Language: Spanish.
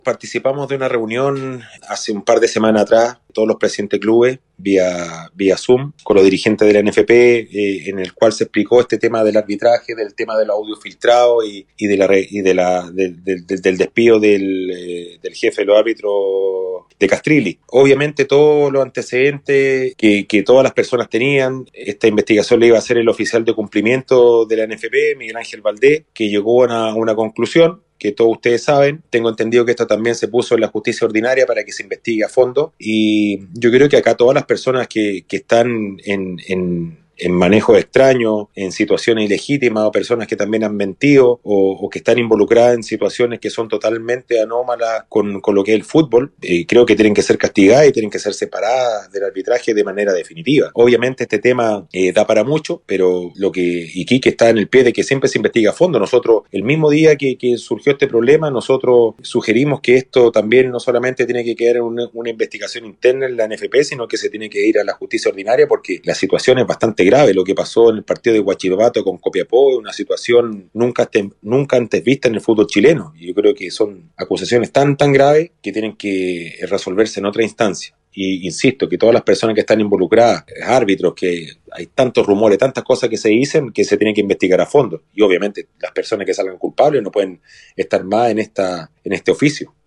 Participamos de una reunión hace un par de semanas atrás, todos los presidentes de clubes, vía Zoom, con los dirigentes de la NFP, en el cual se explicó este tema del arbitraje, del tema del audio filtrado del despido del jefe de los árbitros de Castrilli. Obviamente todos los antecedentes que todas las personas tenían, esta investigación le iba a hacer el oficial de cumplimiento de la NFP, Miguel Ángel Valdés, que llegó a una conclusión que todos ustedes saben. Tengo entendido que esto también se puso en la justicia ordinaria para que se investigue a fondo, y yo creo que acá todas las personas que están en manejos extraños, en situaciones ilegítimas, o personas que también han mentido o que están involucradas en situaciones que son totalmente anómalas con lo que es el fútbol, creo que tienen que ser castigadas y tienen que ser separadas del arbitraje de manera definitiva. Obviamente este tema da para mucho, pero Iquique está en el pie de que siempre se investiga a fondo. Nosotros, el mismo día que surgió este problema, nosotros sugerimos que esto también no solamente tiene que quedar en una investigación interna en la NFP, sino que se tiene que ir a la justicia ordinaria, porque la situación es bastante grave. Lo que pasó en el partido de Huachipato con Copiapó es una situación nunca antes vista en el fútbol chileno, y yo creo que son acusaciones tan graves que tienen que resolverse en otra instancia. Y insisto, que todas las personas que están involucradas, árbitros, que hay tantos rumores, tantas cosas que se dicen, que se tienen que investigar a fondo, y obviamente las personas que salgan culpables no pueden estar más en este oficio.